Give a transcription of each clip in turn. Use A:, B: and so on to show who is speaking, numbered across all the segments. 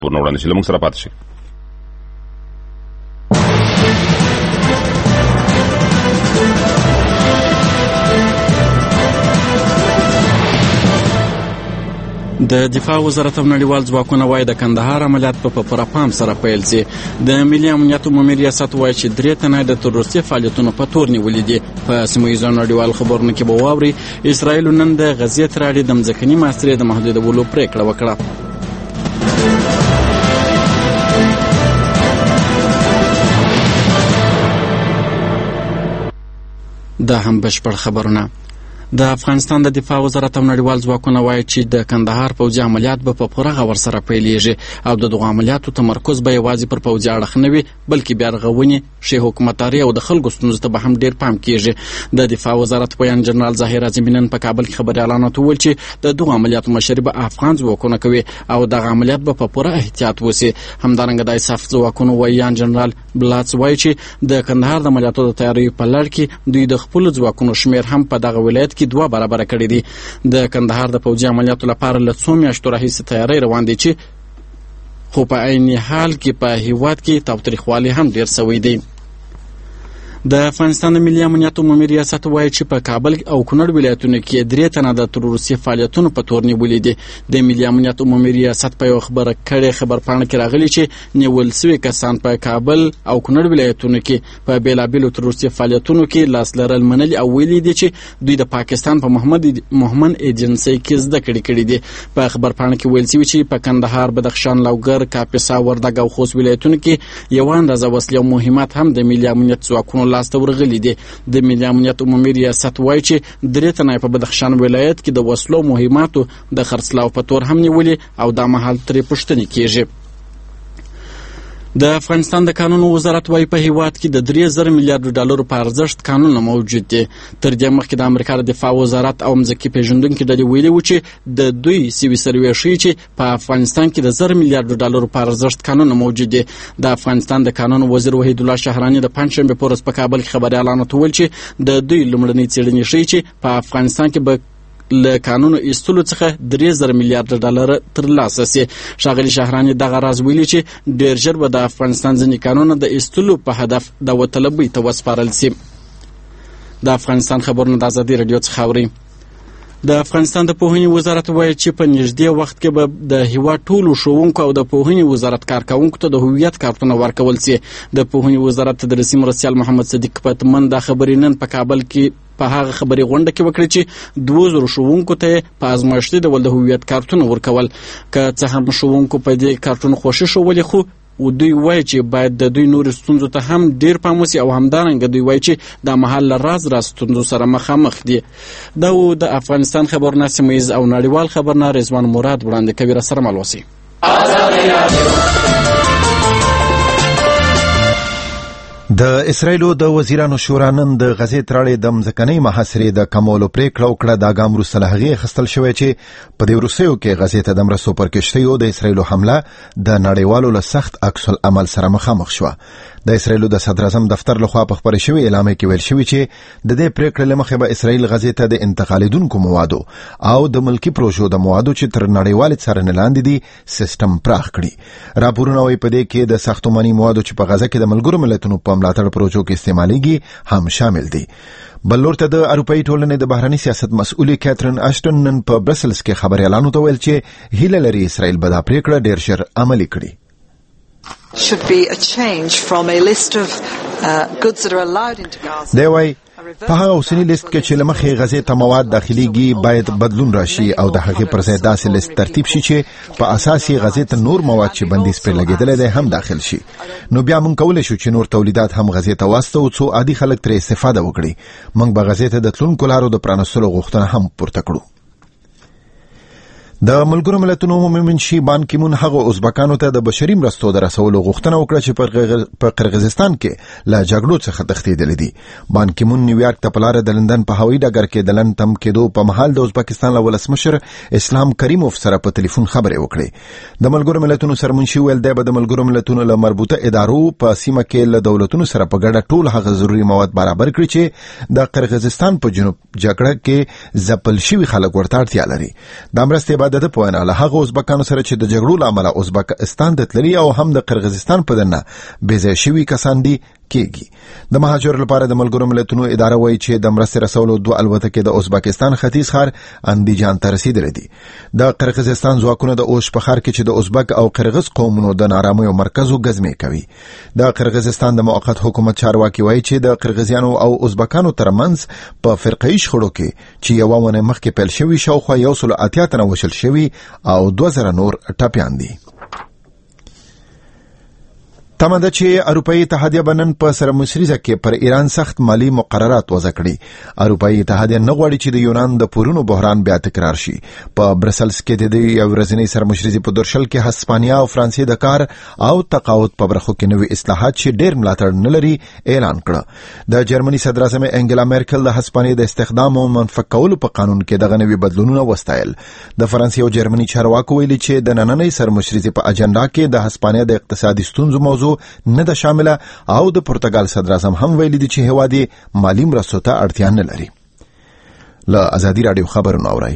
A: پورنه وړاندې شي. له موږ سره پاتې شي.
B: د دفاع وزارت او نړیوال ځواکونه وایي د کندهار عملیات په پوره پام سره پیل شي. د ملي امنیت عمومي ریاست وایي چې 3 تنه د تروریستي فعالیتونو په تور نیولي دي. په سیمه ییزو نړیوال خبرونو کې به واوري اسرائیل نن د غزې تر اړې د مځکني محاصرې د محدودولو پریکړه وکړه. دا هم بشپړ خبرونه. د افغانستان د دفاع وزارت او نړیوال ځواکونه وایي چې د کندهار پوځي عملیات به په پوره غور سره پیلېږي او د دغو عملیاتو تمرکز به یوازې پر پوځي اړخ نه وي بلکې بیا رغونې، ښې حکومتداري او د خلکو ستونزو ته به هم ډېر پام کېږي. د دفاع وزارت ویان جنرال ظاهر اعظمي نن په کابل کې خبریالانو ته وویل چې د دغو عملیاتو مشري به افغان ځواکونه کوي او دغه عملیات به په پوره احتیاط وسي. همدارنګه د ایساف ځواکونو ویان جنرال بلاس وایي چې د کندهار د عملیاتو د تیاریو په لړ کې دوی د خپلو ځواکونو شمېر هم په دغه ولایت کې 2 برابره کړی دي. د کندهار د پوځي عملیاتو لپاره له 2 میاشتو راهیسې تیاری روان دي چې خو په عین حال کې په هیواد کې تاوتریخوالی هم ډېر سوی دی. د افغانستان د ملي امنیت عمومي ریاست وایي چې په کابل او کونړ ولایتونو کې 3 تنه د تروریستي فعالیتونو په تور نیولي دي. د ملي امنیت عمومي ریاست په یو خبرپاڼه کې راغلي چې نیول سوي کسان په کابل او کونړ ولایتونو کې په بیلابیلو تروریستي فعالیتونو کې لاس لرل منلي او ویلي دي چې دوی د پاکستان په مهمن ایجنسۍ کې زده کړي دي. په خبرپاڼه کې ویل شوي چې په کندهار، بدخشان، لوګر، کاپیسا، وردګ او خوست ولایتونو کې یو اندازه وسلې او مهمات هم د ملي امنیت ځواکونو لاسته ورغلي دي. د ملي امنیت عمومي ریاست وایي چې 3 تنه په بدخشان ولایت کې د وسلو مهماتو د خرڅلاو په تور هم نیولي او دا مهال ترې پوښتنې کېږي. د افغانستان د قانون وزارت وایي په هیواد کې د 3000 میلیارډ ډالرو په ارزښت قانون موجود دي. تر دې مخکې د امریکا د دفاع وزارت او مځکې پیژندونکو ډلې ویلي و چې د دوی سوي سروې ښیي چې په افغانستان کې د 1000 میلیارډ ډالرو په ارزښت قانون موجود دي. د افغانستان د قانون وزیر وحید الله شهراني د پنځشنبه په ورځ په کابل کې خبریالانو ته وویل چې د دوی لومړنۍ څېړنې ښیي چې په افغانستان کې به له قانون ایستلو څخه 3000 میلیارډ ډالر ترلاسه سي. ښاغلي شهراني دغه راز ویلي چې ډېر ژر به د افغانستان ځینې قانونونه د ایستلو په هدف داوطلبۍ ته وسپارل سي. د افغانستان خبرونه د ازادي راډیو څخه اورئ. د افغانستان د پوهنې وزارت وایي چې په نږدې وخت کې به د هیواد ټولو ښوونکو او د پوهنې وزارت کارکوونکو ته د هویت کارتونه ورکول سي. د پوهنې وزارت تدریسي مرستیال محمد صدیق پتمن دا خبرې نن په کابل کې په هغه خبري غونډه کې وکړي چې 2000 ښوونکو ته په ازمایښتي ډول د هویت کارتونه ورکول. که څه هم ښوونکو په دې کارتونو خوښي ښودلې خو دوی وایي چې باید د دوی نورو ستونزو ته هم ډیر پام وشي او همدارنګه دوی وایي چې د محل له راز ستونزو سره مخامخ دي. دا د افغانستان خبرونه سیمه ییز او نړیوال خبرونه رضوان مراد وړاندې کوي. را سره مل اوسئ.
C: د اسرائیلو د وزیرانو شورا نن د غزې تر اړې د مځکنۍ محاصرې د کمولو پریکړه وکړه. دا ګام وروسته له هغې اخیستل شوی چې په دې وروستیو کې غزې ته د مرستو پر کښتیو د اسرائیلو حمله د نړیوالو له سخت عکس العمل سره مخامخ شوه. د اسرائیلو د صدر اعظم دفتر لخوا په خبرې شوې اعلامیه کې ویل شوی چې د دې پریکړې له مخې به اسرائیل غزې ته د انتقالیدونکو موادو او د ملکی پروژو د موادو چې تر نړیوالې څارنې لاندې دي سیستم پراخ کړي. راپورونه وايي په دې کې د ساختماني موادو چې په غزه کې د ملګرو ملتونو په ملاتړ پروژو کې استعمالېږي هم شامل دي. بل لور ته د اروپایي ټولنې د بهرني سیاست مسؤلې کاترین اشټن نن په برسلز کې خبريالانو ته ویل چې هیله لري اسرائیل به دا پریکړه ډېر ژر عملي کړي.
D: should be a change from a list of goods that are allowed into Gaza.
C: دی وای په هغه اوسنی لیست کې چې لمخې غزې ته مواد داخليږي باید بدلون راشي او د هغې پر ځای داسې لیست ترتیب شي چې په اساس یې غزې ته نور مواد چې بندیز پرې لګېدلی دی هم داخل شي. نو بیا موږ کولی شو چې نور تولیدات هم غزې ته واستو څو عادي خلک ترې استفاده وکړي. موږ به غزې ته د تلونکو لارو د پرانستلو غوښتنه هم پورته کړو. د ملګرو ملتونو عمومي منشي بان کی مون هغه ازبکانو ته د بشري مرستو د رسولو غوښتنه وکړه چې په قرغیزستان کې لا جګړو څخه تښتېدلي دي. بان کی مون نیویارک ته په لاره د لندن په هوایي ډګر کې د لندن تم کېدو په مهال د ازبکستان له ولسمشر اسلام کریموف سره په ټلیفون خبرې وکړې. د ملګرو ملتونو سرمنشي ویل دی به د ملګرو ملتونو له مربوطه ادارو په سیمه کې له دولتونو سره په ګډه ټول هغه ضروري مواد برابر کړي چې د قرغیزستان په جنوب جګړه کې ځپل شوي خلک ورته اړتیا لري. د مرستې د په وینا له هغه ازبکانو سره چې د جګړو لامل ازبکستان د تللی او هم د قرغیزستان په دنه بېځای شوي کسان دي کېږي. د مهاجر لپاره د ملګرو ملتونو اداره وایي چې د مرستې رسولو 2 الوتکې د ازبکستان ختیځ ښار اندیجان ته رسیدلې دي. د قرغیزستان ځواکونه د اوش په ښار کې چې د ازبک او قرغیز قومونو د نارامیو مرکز ګزمې کوي. د قرغیزستان د موقت حکومت چارواکي وایي چې د قرغیزیانو او ازبکانو ترمنځ په فرقه‌ای شخړو کې چې یو ونه مخکې پیل شوی شاوخوا 180 تنه وشل شوی او 2000 نور ټپیان دي. تمه ده چې اروپאי اتحادیه بنن په سره مصریزه کې پر ایران سخت مالی مقررات وضع کړي. اروپאי اتحادیه نه غواړي چې د یونان د پورونو بحران بیا تکرار شي. په برسلز کې د یو ورځنی سره مشرزي په درشل کې هسپانیا او فرانسې د کار او تقاعد په برخو کې نوې اصلاحات چې ډېر ملاتړ نه لري اعلان کړ. د جرمني صدر اعظم انګلا ميرکل د هسپانیا د استخدام او منفق کولو په قانون کې دغه نوې بدلونونه وستایل. د فرانسې او جرمني چارواکو ویلي چې د نننۍ سر مشرزي په اجنډا کې د هسپانیا د اقتصادي ستونزو موضوع نه ده شامله او د پرتګال صدر اعظم هم ویلي دي چې هیواد مالی مرستو ته اړتیا نه لري. له ازادي رادیو خبرونه اورئ.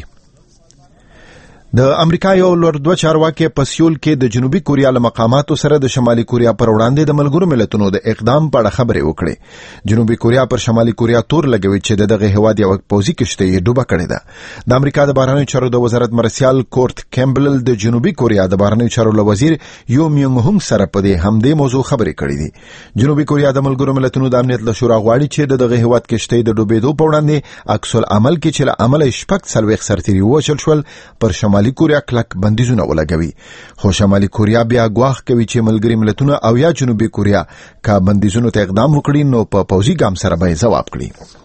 C: د امریکا یو لوړ دوه چارواکي په سیول کې د جنوبي کوریا له مقاماتو سره د شمالي کوریا پر وړاندې د ملګرو ملتونو د اقدام په اړه خبرې وکړې. جنوبي کوریا پر شمالي کوریا تور لګوي چې دغه هیواد یو پوځي کشته یې ډوبه کړې ده. د امریکا د بهرنیو چارو د وزارت مرسیال کورت کیمبل د جنوبي کوریا د بهرنیو چارو له وزیر یو میونګ هونګ سره په دې همدې موضوع خبرې کړې دي. جنوبي کوریا د ملګرو ملتونو د امنیت له شورا غواړي چې دغه هیواد کشته د ډوبېدو په وړاندې عکس العمل کې چې له عمل شپږ څلوېښت سرتیري وشل شول پر شمالي کوریا کلک بندیزونه ولګوي. خو شمالي کوریا بیا ګواښ کوي چې ملګري ملتونه او یا جنوبي کوریا کا بندیزونو ته اقدام وکړي نو په پوځي ګام سره به جواب کړي.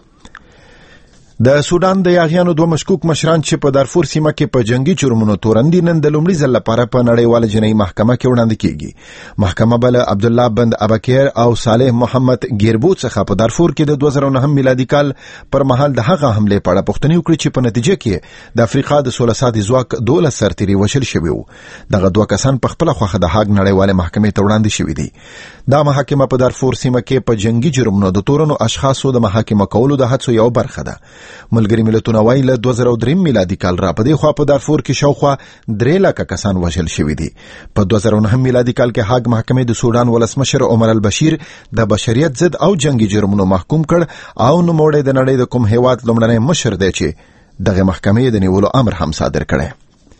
C: د سودان د یاغیانو 2 مشکوک مشران چې په دارفور سیمه کې په جنگي جرمونو تورندي نن د لومړي ځل لپاره په نړیواله جنایي محکمه کې وړاندې کیږي. محکمه بل عبدالله بند ابکر او صالح محمد ګیربو څخه په دارفور کې د 2009 میلادي کال پر مهال د هغه حمله په اړه پوښتنه وکړه چې په نتیجه کې د افریقا د 16 ساعتي ځواک 12 سرتیري وشل شوی وو. دغه 2 کسان په خپل خوخه د هاګ نړیواله محکمې ته وړاندې شوی دي. دا محکمه په دارفور سیمه کې په جنگي جرمونو د تورنو اشخاصو د محاکمه کولو د هڅو یو برخه ده. ملګري ملتونو وايي له 2003 میلادي کال را په دې خوا په دارفور کې شاوخوا 3 لک کسان وژل شوي دي. په 2009 میلادي کال کې هاګ محکمې د سودان ولسمشر عمر البشیر د بشریت ضد او جنگي جرمونو محکوم کړ او نو موړې د نړۍ د کوم هیواد لومړنی مشر دی چې دغه محکمې د نیولو امر هم صادر کړي.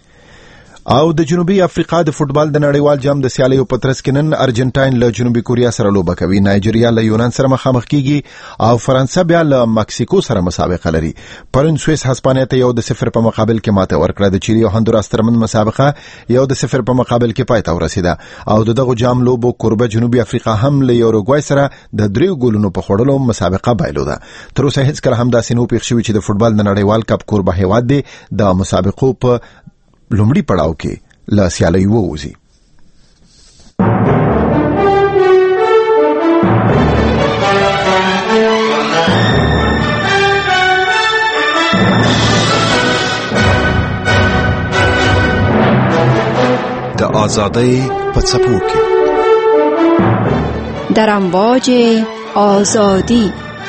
C: او د جنوبي افریقا د فوتبال د نړیوال جام د سیالیو په ترڅ کې نن ارجنټاین له جنوبي کوریا سره لوبه کوي. نایجیریا له یونان سره مخامخ کیږي او فرانسه بیا له مکسیکو سره مسابقه لري. پرون سویس هسپانیا ته 1-0 په مقابل کې ماته ورکړه. د چیلي او هندوراس ترمن مسابقه 1-0 په مقابل کې پای ته ورسیده او دغه جام لوبو قربه جنوبي افریقا هم له یوروګوای سره د 3 ګولونو په خوړلو مسابقه بایلوده. تر اوسه هیڅ کله هم داسې نو پیښ شوی چې د فوتبال د نړیوال کپ قربه هیواد دی د مسابقو په لومړي پړاو کې لا سیالي ووزي.
A: د آزادۍ په څپو کې
E: در امواج آزادی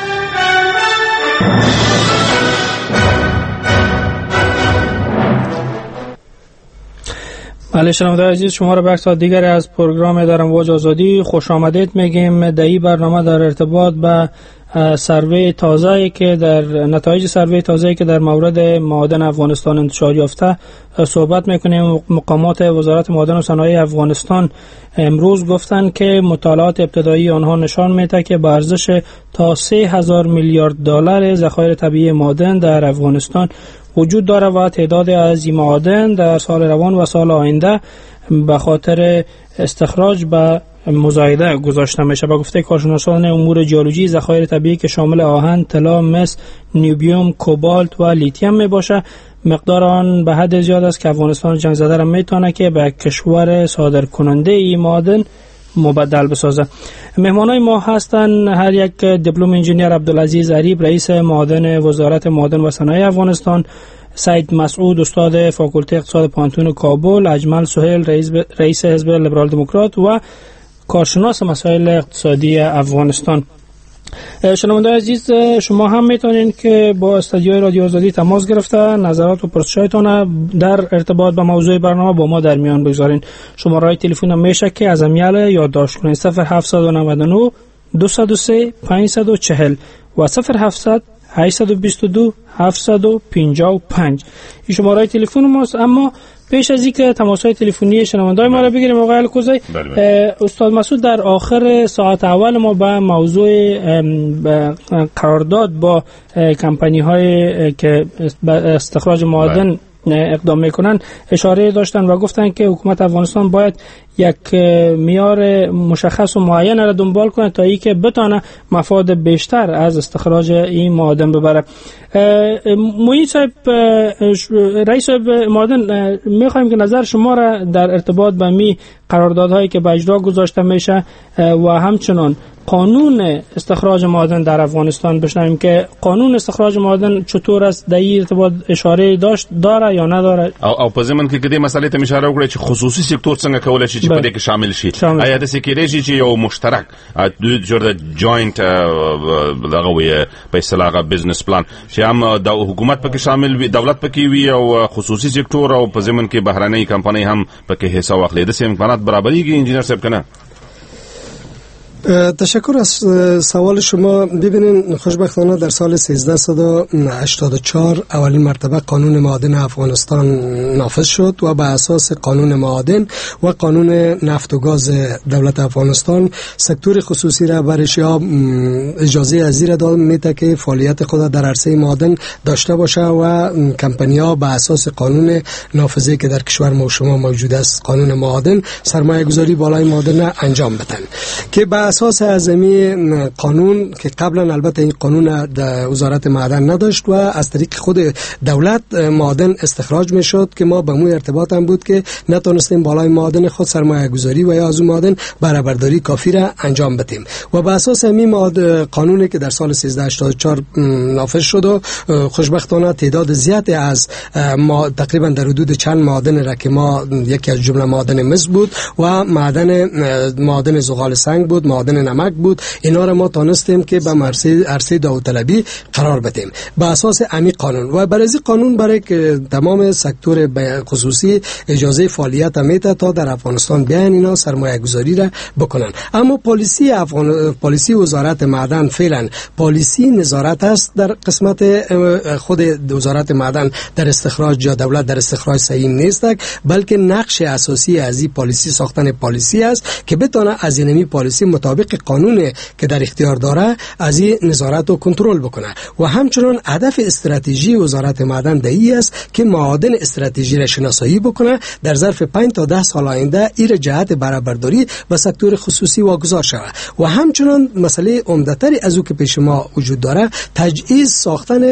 F: بله شنوندگان عزیز، شما را به یک ساعت دیگری از پروگرام در امواج آزادی خوش آمدید میگیم. در این برنامه در ارتباط به سروی تازه‌ای که در نتایج سروی تازه‌ای که در مورد معادن افغانستان انتشار یافته صحبت میکنیم. مقامات وزارت معادن و صنایع افغانستان امروز گفتند که مطالعات ابتدایی آنها نشان میده که به ارزش تا 3000 میلیارد دلار ذخایر طبیعی معادن در افغانستان وجود داره و تعداد از این معادن در سال روان و سال آینده به خاطر استخراج به مزایده گذاشته میشه. به گفته کارشناسان امور ژئولوژی، ذخایر طبیعی که شامل آهن، طلا، مس، نیوبیوم، کوبالت و لیتیم می باشه مقدار آن به حد زیاد است که افغانستان جنگ زده را میتونه که به کشور صادر کننده این معادن مبدل بسازه. مهمانای ما هستند هر یک دیپلم انجینیر عبدالعزیز عریب، رئیس معادن وزارت معادن و صنایع افغانستان، سید مسعود استاد فاکولته اقتصاد پانتون کابل، اجمل سهیل رئیس حزب لیبرال دموکرات و کارشناس مسائل اقتصادی افغانستان. شنوندگان عزیز، شما هم میتونید که با استودیوی رادیو آزادی تماس گرفته نظرات و پرسشاتون در ارتباط با موضوع برنامه با ما در میان بگذارین. شماره تلفن میشه که از امیال یادداشت کنید: 0799 203 540 و 0700 822 755. این شماره تلفن ماست. اما پیش از اینکه تماس‌های تلفنی شنونده‌های ما را بگیریم آقای الکوزی، استاد مسعود در آخر ساعت اول ما به موضوع قرارداد با کمپانی‌های که استخراج معادن اقدام میکنن اشاره داشتن و گفتن که حکومت افغانستان باید یک معیار مشخص و معین را دنبال کنه تا اینکه بتونه مفاد بیشتر از استخراج این معادن ببره. مویی صاحب، رئیس معادن، میخوایم که نظر شما را در ارتباط با می قراردادهایی که به اجرا گذاشته میشه و همچنان قانون استخراج معادن در افغانستان بشنویم که قانون استخراج معادن چطور است، در این ارتباط اشاره داره یا نداره،
G: او په ځمن کې کدي مسالې ته اشاره وکړه چې خصوصي سکتور څنګه کولای شي چې په دې کې شامل شي. آیا د سکیری چې یو مشترک د جوړ جوائنت دغه وي په اصطلاح بزنس پلان چې هم د حکومت پکې شامل وي، دولت پکې وي او خصوصي سکتور او په ځمن کې بهراني کمپنۍ هم پکې حصہ واخلي، د سیم امکانات برابرېږي. انجینر صاحب کنه؟
H: تشکر از سوال شما. ببینین، خوشبختانه در سال 1384 اولین مرتبه قانون معادن افغانستان نافذ شد و بر اساس قانون معادن و قانون نفت و گاز دولت افغانستان سکتور خصوصی را برش یا اجازه از را داد میده که فعالیت خود در عرصه معادن داشته باشه و کمپانی‌ها بر اساس قانون نافذه که در کشور ما و شما موجود است، قانون معادن، سرمایه گذاری بالای معادن را انجام بدن که اساس اعظمی قانون که قبلا البته این قانون در وزارت معدن نداشت و از طریق خود دولت معادن استخراج می شد که ما به مو ارتباط هم بود که نتونستیم بالای معادن خود سرمایه گذاری و یا از اون معادن برآورداری کافی را انجام بدیم و به اساس همین قانونی که در سال 1384 نافذ شد و خوشبختانه تعداد زیادی از تقریبا در حدود چند معادن را که ما یکی از جمله معادن مس بود و معادن زغال سنگ بود، معادن نمک بود، اینا را ما تونستیم که به عرصه داوطلبی قرار بدیم به اساس امی قانون و برای قانون برای که تمام سکتور خصوصی اجازه فعالیت میده تا در افغانستان بیان اینا سرمایه گذاری را بکنن. اما پالیسی وزارت معدن فعلا پالیسی نظارت است در قسمت خود وزارت معدن در استخراج یا دولت در استخراج صحیح نیست، بلکه نقش اساسی از این پالیسی ساختن پالیسی است که بتونه از این پالیسی مطابق قانون که در اختیار داره از این نظارت و کنترل بکنه و همچنان هدف استراتژی وزارت معدن دهی است که معادن استراتژی را شناسایی بکنه در ظرف 5 تا 10 سال آینده این جهت برابرداری و سکتور خصوصی واگذار شود و همچنان مسئله عمده‌تری از او که پیش ما وجود داره تجهیز ساختن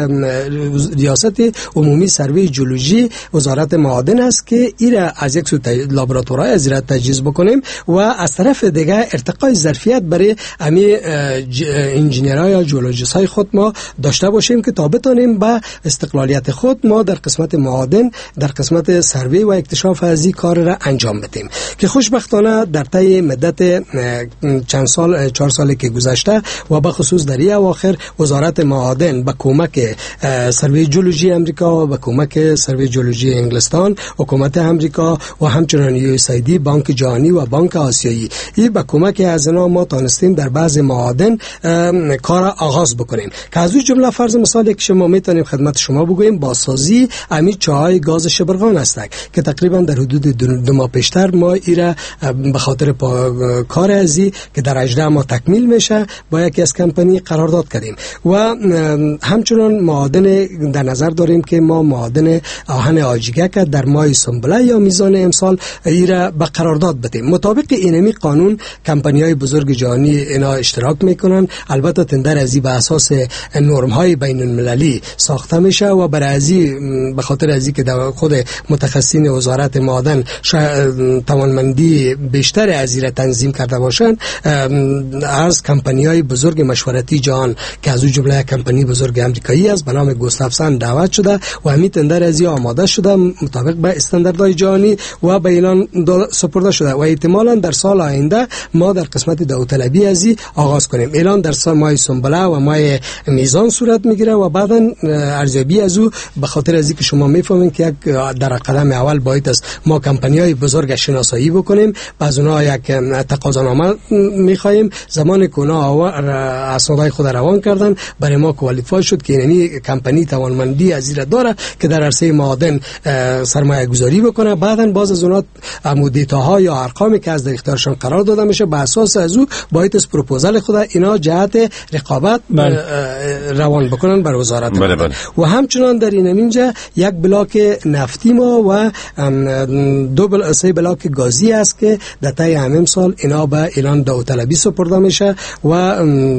H: ریاست عمومی سروی جیولوژی وزارت معدن است که این را از یک سو لابراتوارهای از را تجهیز بکنیم و از طرف دیگه ارتقای ظرفیت برای امی انجینرها یا جیولوژیست های خود ما داشته باشیم که تا بتونیم با استقلالیت خود ما در قسمت معادن در قسمت سروی و اکتشاف از این کار را انجام بدیم که خوشبختانه در طی مدت چند سال 4 سالی که گذشته و به خصوص در این اواخر وزارت معادن با کمک سروی جیولوژی امریکا و کمک سروی جیولوژی انگلستان حکومت امریکا و همچنین USAID بانک جهانی و بانک آسیایی این با کمک از اینا ما تونستیم در بعض معادن کار آغاز بکنیم که از اون جمله فرض مثالی که شما میتونیم خدمت شما بگوییم بازسازی امی چاهای گاز شبرغان است که تقریبا در حدود 2 ماه پیشتر ما ایرا به خاطر کار ازی که در 18 ماه تکمیل میشه با یکی از کمپانی قرارداد کردیم و همچنان معادن در نظر داریم که ما معادن آهن آجیگک در ماه سنبله یا میزان امسال ایرا به قرارداد بدیم. مطابق اینمی قانون کمپانی‌های بزرگ جهانی اینا اشتراک میکنن، البته تندر ازی به اساس نرم‌های بین‌المللی ساخته میشه و برای ازی به خاطر ازی که در خود متخصصین وزارت معدن توانمندی بیشتر ازی را تنظیم کرده باشند از کمپانی‌های بزرگ مشورتی جهان که از اون جمله کمپانی بزرگ آمریکایی است به نام گوستافسن دعوت شده و همین تندر ازی آماده شده مطابق به استانداردهای جهانی و به اعلان سپرده شده و احتمالاً در سال آینده ما در قسمت داوطلبی ازی آغاز کنیم. اعلان در ماه سنبله و ماه میزان صورت میگیره و بعدا ارزیابی از او به خاطر از اینکه شما میفهمین که یک در قدم اول باید است ما کمپانی‌های بزرگ شناسایی بکنیم، از اونها یک تقاضانامه میخوایم. زمان که اونها اسنادهای خود روان کردن برای ما کوالیفای شد که یعنی کمپانی توانمندی از این داره که در عرصه معادن سرمایه گذاری بکنه. بعدا باز از اونها دیتاها یا ارقامی که از در اختیارشان قرار داده میشه به اساس از او باید از پروپوزال خود اینا جهت رقابت روان بکنن بر وزارت. و همچنان در اینجا یک بلاک نفتی ما و سه بلاک گازی است که در طی همین سال اینا به اعلان داوطلبی سپرده میشه و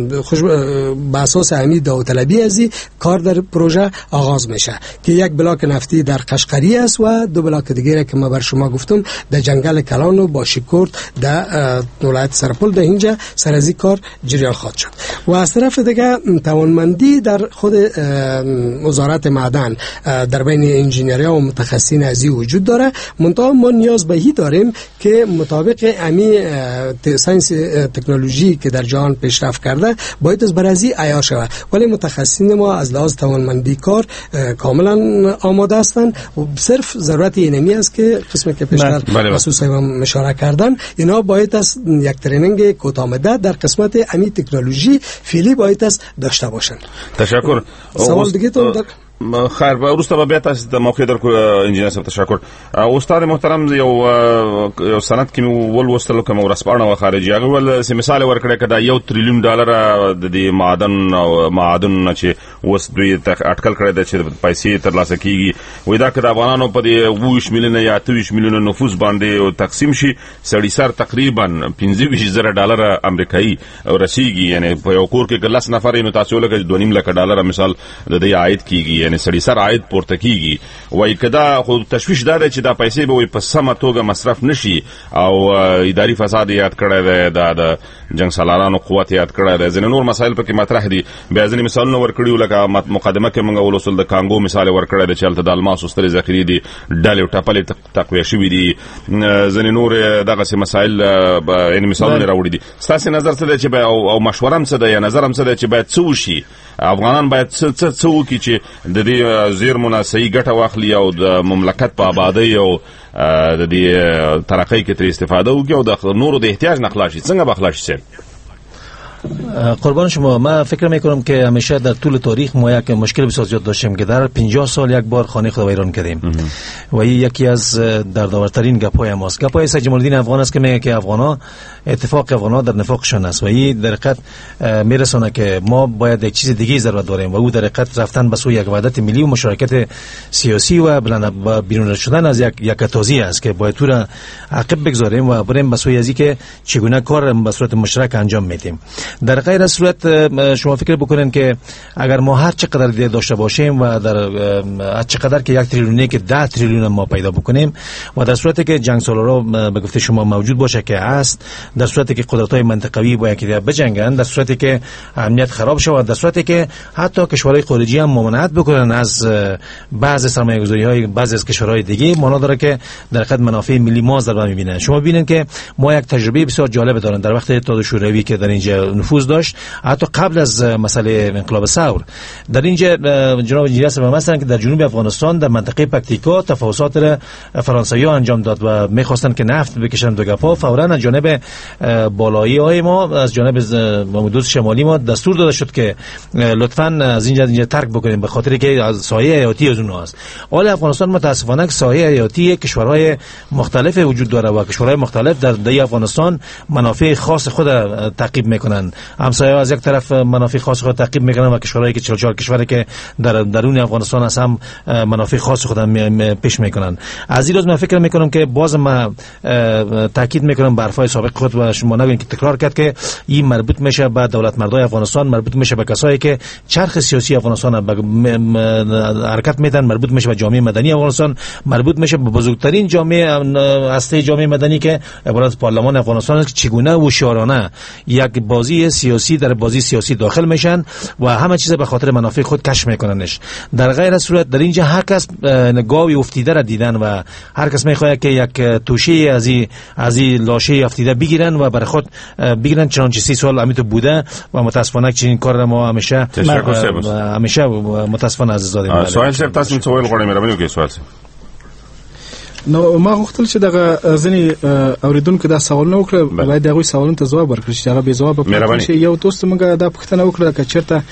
H: به اساس همین داوطلبی ازی کار در پروژه آغاز میشه که یک بلاک نفتی در قشقری است و دو بلاک دیگه که ما بر شما گفتم در جنگل کلان و باشیکورد در ولایت سرپل در اینجا سر از این کار جریان خواهد شد. و از طرف دیگه توانمندی در خود وزارت معدن در بین انجینرها و متخصصین ازی وجود داره، منتها ما نیاز به هی داریم که مطابق امی ساینس تکنولوژی که در جهان پیشرفت کرده باید از برازی عیار شود، ولی متخصصین ما از لحاظ توانمندی کار کاملا آماده هستند و صرف ضرورت اینمی است که قسمی که پیشتر خصوصا اشاره کردن اینا باید از یک ترینینگ کوتاه مدت در قسمت امی تکنولوژی فعلی باید از داشته باشند.
G: تشکر.
H: سوال دیگه تو
G: خیر وروسته به بیا تاسو د موقع در انجینر صاحب تشکر. استاد محترم یو سند کې ول وستلو کوم ورسپانه و خارجي هغه ول سي مثال ورکړه کدا $1 تریلیون د دې معادن چې وس دوی اټکل کړی د چې پیسې ترلاسه کیږي وای دا کدا افغانانو په دې 20 میلیون یا 23 میلیون نفوس باندې تقسیم شي سړی سر تقریبا $25,000 امریکایي رسیږي، یعنی په یو کور کې ګلس نفر نو تاسو لکه $2.5 لک مثال د دې عاید کیږي، یعنی سړی سر عاید پورته کیږي. وای کدا خو تشویش دار چې دا پیسې به په سمه توګه مصرف نشي او اداري فساد یاد کړی دی، د جنگ سالارانو قوت یاد کړی دی، ځینې نور مسایل پکې مطرح دي. بیا ځینې مثالونه ورکړي لکه مقدمه کې موږ ولوسل د کانګو مثال ورکړی دی چې هلته د الماسو سترې ذخیرې دي ډلې ټپلې تقویه شوي دي، ځینې نور دغسې مسایل یعنې مثالونه راوړي دي. ستاسې نظر څه دی چې او مشوره هم څه ده یا نظر هم څه دی چې باید څه وشي؟ افغانان باید څه وکړي چې د دې زیرمو نه صحیح ګټه واخلي او د مملکت په آبادۍ او د دې ترقۍ کې ترې استفاده وکړي او د نورو د احتیاج نه خلاص شي؟ څنګه به خلاص شي؟
I: قربان شما، من فکر میکنم که همیشه در طول تاریخ ما یک مشکل بسیار زیاد داشتیم که در 50 سال یک بار خانه خود ویران کردیم و این یکی از دردآورترین گپ‌های ماست. گپ‌های سید جمال الدین افغان است که میگه که افغانا اتفاق افغانا در نفاقشان است و این در حقیقت میرسونه که ما باید یک چیز دیگه ضرورت داریم و او در حقیقت رفتن به سوی یک وحدت ملی و مشارکت سیاسی و بیرون شدن از یک تازی است که باید تو را عقب بگذاریم و بریم به سوی ازی که چگونه کار به صورت مشترک انجام میدیم. در غیر از صورت شما فکر بکنین که اگر ما هر چقدر داشته باشیم و در هر چقدر که 1 تریلیونه که 10 تریلیون ما پیدا بکنیم و در صورتی که جنگ سالارا به گفته شما موجود باشه که است، در صورتی که قدرت‌های منطقوی با یکدیگر بجنگن، در صورتی که امنیت خراب شود، در صورتی که حتی کشورهای خارجی هم ممانعت بکنن از بعضی سرمایه‌گذاری‌های بعضی از کشورهای دیگه، معنا داره که در حقیقت منافع ملی ما ضربه می‌بینن. شما ببینید که ما یک تجربه بسیار جالب داریم در وقت اتحاد شوروی که در اینجا نفوذ داشت، حتی قبل از مسئله انقلاب ثور. در اینجا جناب انجینر صاحب مثلا که در جنوب افغانستان در منطقه پکتیکا تفاوضات را فرانسوی‌ها انجام داد و می‌خواستن که نفت بکشن دو گپا، فوراً از جانب بالایی‌های ما، از جانب محمود شمالی ما دستور داده شد که لطفاً از اینجا ترک بکنیم به خاطر که از سایه حیاتی از اونها است. حال افغانستان متأسفانه سایه حیاتی کشورهای مختلف وجود داره و کشورهای مختلف در افغانستان منافع خاص خود تعقیب میکنن. همسایه از یک طرف منافع خاص خود تعقیب میکنن و کشورهایی که 44 کشوری که در درون افغانستان هست هم منافع خاص خود پیش میکنن. از این روز من فکر میکنم که باز ما تاکید میکنم بر حرفای سابق خود و شما نگوین که تکرار کرد که این مربوط میشه به دولت مردای افغانستان، مربوط میشه به کسایی که چرخ سیاسی افغانستان حرکت میدن، مربوط میشه به جامعه مدنی افغانستان، مربوط میشه به بزرگترین جامعه هسته جامعه مدنی که عبارت پارلمان افغانستان است که چگونه هوشیارانه یک بازی بازی سیاسی در بازی سیاسی داخل میشن و همه چیز به خاطر منافع خود کشف میکننش. در غیر صورت در اینجا هر کس گاوی افتیده را دیدن و هر کس میخواد که یک توشه از این لاشه افتیده بگیرن و برای خود بگیرن. چنانچه 30 سال امیتو بوده و متاسفانه چنین کار ما همیشه متاسفانه عزیز دادیم.
G: سوال صاحب تاسو سوال غواړئ مهرباني وکړئ سوال صاحب.
J: نو ما غوښتل چې دغه ځینې اوریدونکو دا سوالونه وکړه باید دغه سوالونو ته ځواب ورکړي چې هغه به ځواب پاتې شي. یو دوست موږ دا پوښتنه وکړه چې چیرته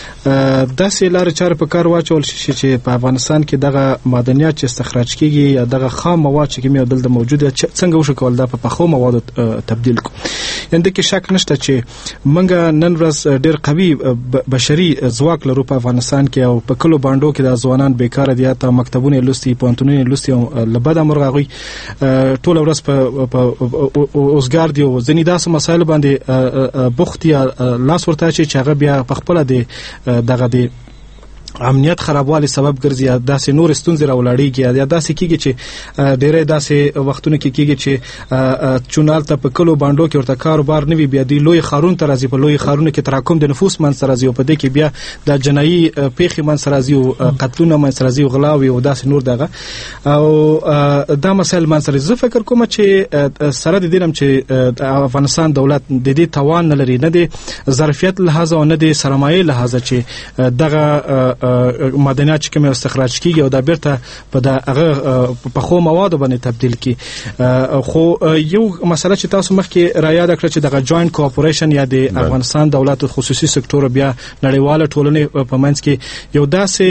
J: داسې لارې چارې په کار واچول شي چې په افغانستان کې دغه معدنیات چې استخراج کیږي یا دغه خام مواد چې کومه دلته موجوده څنګه وشو کول دا په پخو موادو تبديل کو. انده کې شک نشته چې موږ نن ورځ ډېر قوي بشري ځواک لرو په افغانستان کې او په کلو باندې کې د ځوانان بیکاره دي تا مکتبونه لوستي پونتونونه لوستي لبد مرغوي ټول ورځ په اوسګار دي او ځنی داسې مسایل باندې بوختي لاس ورته چې هغه بیا په خپل دغه دی امنیت خرابوالي سبب ګرځي یا داسې نور ستونزې راولاړيږي یا داسې کیږي چې ډېرې داسې وختونه کې کیږي چې چونال ته په کلو باندې کې ورته کاروبار نه وي بیا دی لوی خارون ته راځي په لوی خارونه کې تراکم د نفوس من سره راځي او په دې کې بیا د جنایي پیښې من سره راځي او قتلونه من سره راځي او غلاوي او داسې نور دغه او دا مسایل من سره زه فکر کوم چې سره د دینم چې افغانستان دولت د دې توان نه لري نه د ظرفیت لحاظ او نه د سرمایه لحاظ چې دغه معدنیات چې کوم استخراج کیږي او دا بیرته په دغه په خو موادو باندې تبديل کی. خو یو مسله چې تاسو مخکې را یاد کړئ چې دغه جوائنت کوآپریشن یا د افغانستان دولت او خصوصي سکتور بیا نړیواله ټولنې په منځ کې یو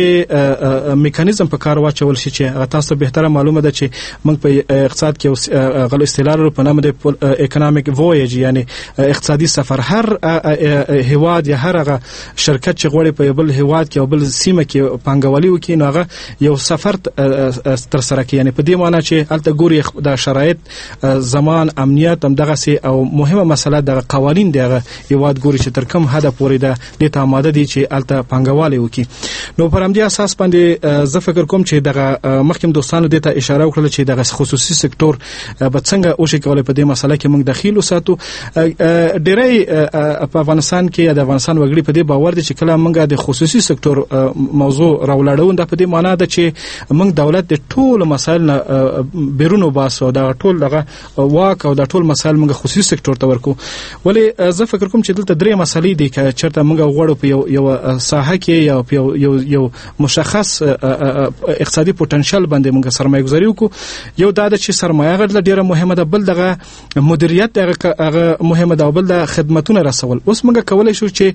J: داسې میکانیزم په کار واچول شي چې تاسو به تر معلومه ده چې موږ په اقتصاد کې غل استعلال په نامه د اکونومیک وویج یعنی اقتصادي سفر هر هواد یا هر شرکت چې غوړي په بل هواد کې او بل سیمه کې پانګوالي وکړي نو هغه یو سفر تر سره کوي. یعنی په دې معنی چې الته ګوري د شرایط زمان امنیت هم دغه سي او مهمه مسله د قوانين دغه یواد ګوري چې تر کوم حد پورې د تاماده دي چې الته پانګوالي وکړي. نو پر همدې اساس باندې زه فکر کوم چې دغه مخکې دوستانو دته اشاره وکړه چې دغه خصوصي سکتور به څنګه او شي کولای په دې مسله کې موږ دخیل وساتو. ډېرې په افغانستان کې د افغانستان وګړي په دې باور دي چې کله موږ د خصوصي سکتور موضوع راولاړون د په دې معنی ده چې موږ دولت د ټول مسایل بیرونو باسو دا ټول دغه واک او د ټول مسایل موږ خصوصي سکتور ته ورکو. ولی زه فکر کوم چې دلته درې مسلې دي چې چرته موږ غوړو په یو ساحه کې یا په یو مشخص اقتصادي پوتنشل باندې موږ سرمایه گذاري وکړو. یو دا چې سرمایه غړ ډیره مهمه ده، بل دغه مدیریت هغه مهمه ده، بل د خدماتونه رسول. اوس موږ کولای شو چې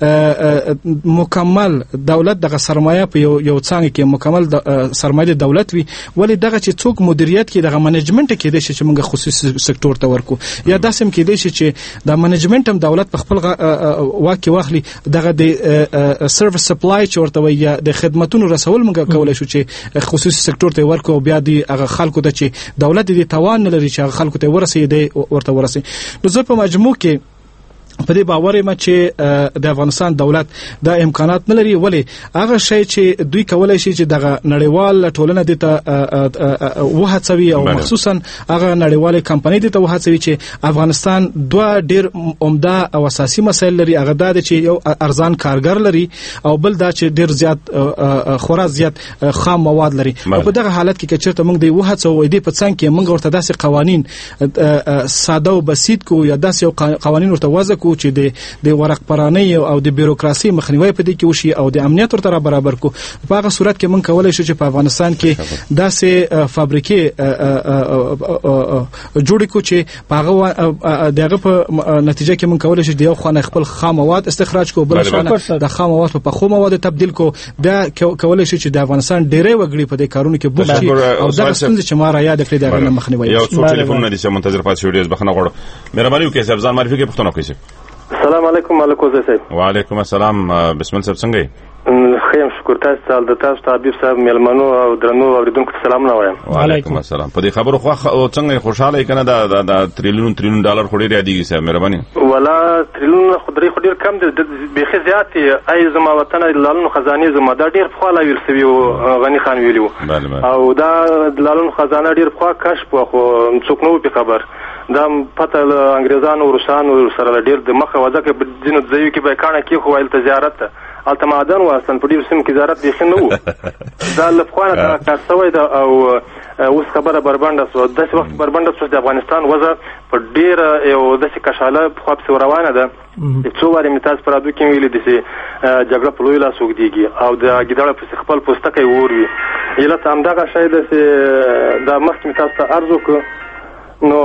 J: مکمل دولت دغه سرمایه په یو څنګه کې مکمل سرمایه دولت وي، ولی دغه چې څوک مدیریت کې دغه منیجمنت کې د شي چې موږ خصوصي سکتور ته ورکو یا داسم کې د شي چې د منیجمنت هم دولت په خپل واکه واخلي دغه د سرویس سپلای چې ورته وي یا د خدماتونو رسول موږ کولای شو چې خصوصي سکتور ته ورکو بیا د هغه خلکو ته چې دولت دې توان لري چې هغه خلکو ته ورسي ورته ورسي. نو زه په مجموع کې په دې باور یم چې د افغانستان دولت دا امکانات نه لري، ولی هغه شی چې دوی کولای شي چې دغه نړیوال ټولنه د ته وهڅوي او مخصوصا هغه نړیوال کمپنۍ د ته وهڅوي چې افغانستان دوه ډیر عمده او اساسي مسایل لري. هغه دا چې یو ارزان کارګر لري او بل دا چې ډیر زیات خورا زیات خام مواد لري. او په دغه حالت کې چیرته موږ د وهڅو دې په څنګه کې موږ ورته داسې قوانين ساده او بسيط کو یا داسې قوانين ورته وضع کو چې د ورق پرانی او د بیروکراسي مخنیوي په دې کې وشي او د امنیت ورته برابر کو. په هغه صورت کې موږ کولای شو چې په افغانستان کې داسې فابریکې جوړ کو چې په هغه دغه په نتیجه کې موږ کولای شو د یو خانه خپل خام مواد استخراج کو، بل خانه د خام مواد په خو مواد تبديل کو. دا کولای شي چې د افغانستان ډېرې وګړي په دې کارونو کې بوخت شي او دا څنګه چې ما را یاد کړی دا مخنیوي. یو څو ټلیفون
G: نه دي چې منتظر پاتې شو ډیر بخنه غواړم. مهرباني وکړئ صاحب ځان معرفي کې پښتنه کوي.
K: السلام علیکم ملک وزیر صاحب.
G: وعلیکم السلام. بسم الله صاحب څنګه یې؟
K: خیم شکر تاسو ته تاسو حبیب صاحب ملمنو او درنو اوریدونکو ته سلام نه وایم.
G: وعلیکم السلام. په دې خبرو خو څنګه خوشاله کنه دا تریلیون ډالر خو ډیر یادېږي صاحب مهرباني.
K: ولا تریلیون خدای خو ډیر کم دي بيخي زیات ای زما وطن لالون خزانه زما دا ډیر خو لا ویل سوي غنی خان ویلو او دا لالون خزانه ډیر خو کشف خو څوک نو په خبر دا پته له انګریزانو روسانو سره ډیر د مخه وځه کې ځینو ځایو کې به کانه کې خو ویل ته زیارت ته الته معدن واستن په ډیر سم کې زیارت بیخي نه وو دا لفخوانه دا کار شوی دا او اوس خبره بربنده شو داسې وخت بربنده شو د افغانستان وضع په ډیر یو داسې کشاله خو په روانه ده څو واره میتاز پر ادو کې ویلي دي چې جګړه په لوی لاس وګديږي او د ګډړه په خپل پوستکي ووري یله تام دا شای ده چې د مخ میتاز ته ارزو کو نو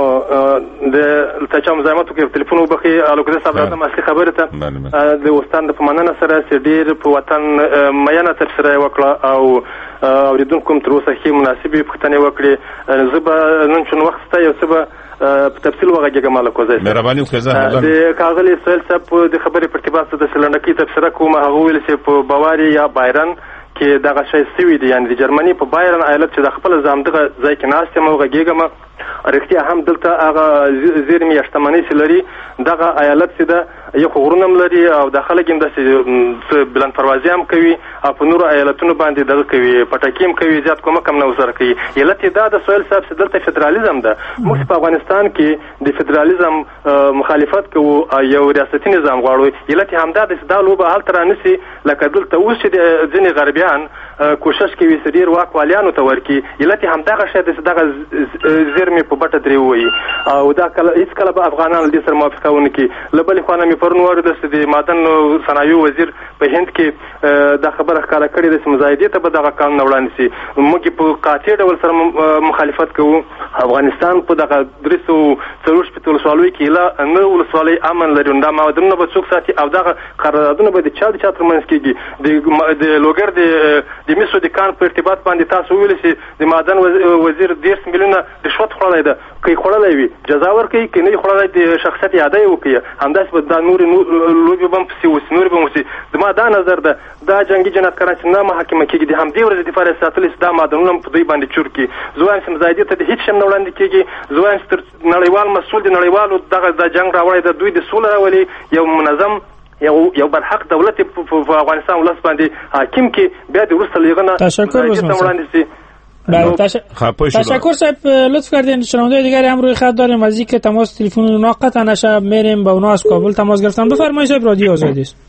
K: د تاسو مزاحمت کوي په ټلیفون وبخي الوکده صاحب راته مسلې خبره ته د وستان د پمننه سره چې ډیر په وطن مینه تر سره وکړه او اوریدونکو تر اوسه هي مناسبه پښتنه وکړي زبا نن چون وخت ته یو څه په تفصیل وغږیږه مالک وزای
G: مهرباني وکړه
K: د کاغلی سوال صاحب د خبرې په ارتباط د سلنډکی تفسیر کوم هغه ویل چې په باواری یا بایرن کې دغه شی سوي دي یعنی د جرمني په بایرن ایالت چې د خپل ځامدغه ځای کې ناشته مو غږیږم رښتیا هم دلته هغه زیرمي شتمنۍ سلري دغه ایالت چې د یو غرونم لري او د خلک هم د بلند پروازي هم کوي او په نورو ایالتونو باندې دغه کوي پټاکیم کوي زیات کومه کم نه وسره کوي ایالت دا د سویل صاحب چې دلته فدرالیزم ده موږ په افغانستان کې د فدرالیزم مخالفت کوو یو ریاستي نظام غواړو ایالت هم دا د لوبه حل تر نسی لکه دلته اوس چې د ځینې غربیان کوشش کوي چې ډیر واک والیانو ته ورکي ایالت هم دغه شی دغه زیرمي په بټه درې وي او دا کله هیڅ کله به افغانان د سر موافقونه کوي لبل خو نه می پرون ورده د معدن صنایع وزیر په هند کې دا خبره ښکاره کړې ده چې مزایدې ته به دغه قانون وړاندې شي موږ په قاطع ډول سره مخالفت کوو افغانستان په دغه 340 ولسوالۍ کې لا نه ولسوالۍ امن لري دا معدنونه به څوک ساتي او دغه قراردادونه به د چا ترمنځ کېږي د لوګر د میسو د کان په ارتباط باندې تاسو ویل چې د معدن وزیر 10 میلیونه رشوت خورلای ده کوي خورلای وي جزا ورکړي کې نه خورلای د شخصیت یادای وکي همداس به د نور لوبي بم په سیوس نور بم سي د ما دا نظر ده دا جنگي جنایتکاران چې نه محاکمه کېږي د هم دی ورځ د فارس ساتل د معدنونو په دوی باندې چور کی زوان سم زایدې ته هیڅ شم نه وړاندې کېږي زوان ستر نړیوال مسول د نړیوالو دغه د جنگ راوړی د دوی د سول راولي یو منظم یو برحق دولت په افغانستان ولس باندې حاکم کې بیا د ورسره لغنه
F: تشکر تشکر صاحب لطف کردین. شنونده دیگری هم روی خط داریم از اینکه تماس تلفن ناقطع نشه میریم با اونا از کابل تماس گرفتن. بفرمایید صاحب رادیو آزادی است.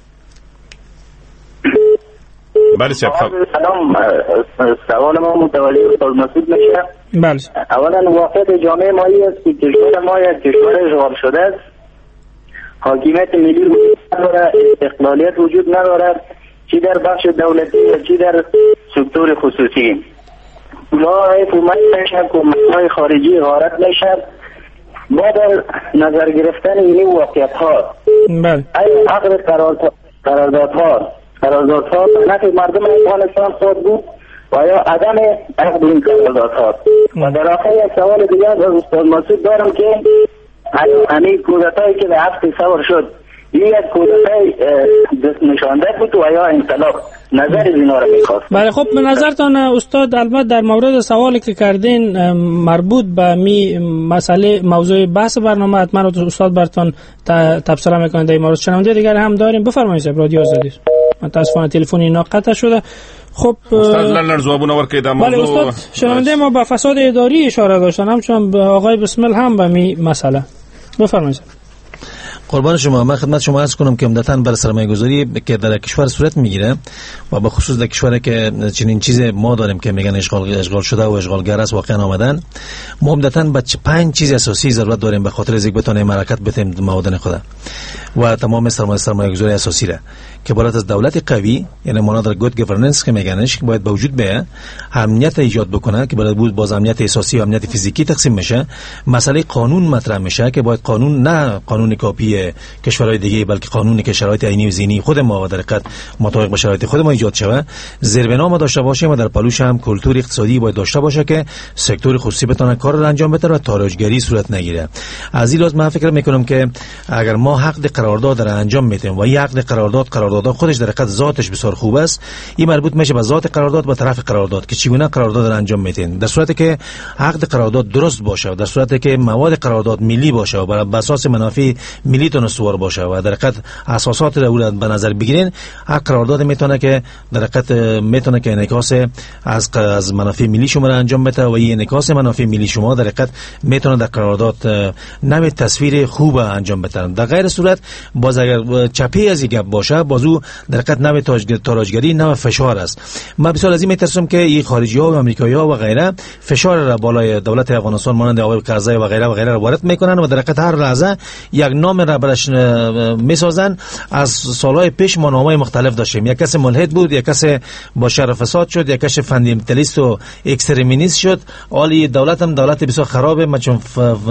G: بله صاحب
L: سلام سوال ما متوجه استاد مسعود میشه.
F: بله
L: اولا واقعیت جامعه مایی است که کشور ما یک کشور اشغال شده است حاکمیت ملی وجود ندارد استقلالیت وجود ندارد چی در بخش دولتی و چی در سکتور خصوصی ما حکومت میشه کمک‌های خارجی غارت میشه با در نظر گرفتن این واقعیت ها ای عقد قراردادها نفع مردم افغانستان خود بود و یا عدم عقد این قراردادها و در آخر یک سوال دیگه از استاد مسعود دارم که همین کودتایی که به هفت سوار شد این یک کودتای نشانده بود و یا انطلاق نظر اینا رو میخواست.
F: بله خب به نظرتان استاد البته در مورد سوالی که کردین مربوط به مسئله موضوع بحث برنامه حتما استاد براتون تبصره میکنه در این مورد. شنونده دیگر هم داریم بفرمایید رادیو آزادی. متاسفانه تلفنی قطع شده. خب
G: استاد لرنر جوابونه ورکړي دا موضوع.
F: بله استاد شنونده ما به فساد اداری اشاره داشتن همچنان به آقای بسمل هم به می مسئله. بفرمایید.
I: قربان شما من خدمت شما عرض کنم که عمدتاً بر سرمایه‌گذاری که در کشور صورت میگیره و به خصوص در کشوری که چنین چیز ما داریم که میگن اشغال شده و اشغالگر است واقعا آمدن ما عمدتاً به 5 چیز اساسی ضرورت داریم به خاطر اینکه بتونیم حرکت بتیم معادن خود و تمام سرمایه‌گذاری اساسی را که باید از دولت قوی یعنی مانند گود گورننس که میگنش که باید وجود بیه امنیت ایجاد بکنه که باید بود باز امنیت احساسی و امنیت فیزیکی تقسیم میشه مسئله قانون مطرح میشه که باید قانون نه قانون کاپی کشورهای دیگه بلکه قانونی که شرایط عینی و ذهنی خود ما در حقیقت مطابق با شرایط خود ما ایجاد شوه زیربنا ما داشته باشیم و در پلوش هم کلتور اقتصادی باید داشته باشه که سکتور خصوصی بتونه کار رو انجام بده و تاراجگری صورت نگیره. از این لحاظ من فکر میکنم که اگر ما حق قرارداد را انجام میدیم و یک عقد قرارداد خودش در حقیقت ذاتش بسیار خوب است این مربوط میشه به ذات قرارداد و طرف قرارداد که چگونه قرارداد را انجام میدین در صورتی که عقد قرارداد درست باشه و در صورتی که مواد قرارداد ملی باشه و بر اساس منافع ملی میتونه سوار باشه و در حقیقت اساسات دولت به نظر بگیرین، هر قرارداد میتونه که در حقیقت میتونه که انعکاس از منافع ملی شما را انجام بده و این انعکاس منافع ملی شما در حقیقت میتونه در قرارداد نوع تصویر خوب انجام بده. در غیر صورت باز اگر چپی از این گپ باشه، بازو در حقیقت نوع تاراجگری، نوع فشار است. من بسیار از این میترسم که این خارجی‌ها و آمریکایی‌ها و غیره فشار را بالای دولت افغانستان مانند آقای کرزی و غیره را وارد میکنن و در حقیقت هر لحظه یک نام را برش میسازن. از سالهای پیش ما نامهای مختلف داشتیم، یک کس ملحد بود، یک کس با شر فساد شد، یک کس فاندامنتالیست و اکستریمیست شد. حالی دولت هم دولت بسیار خرابه. من چون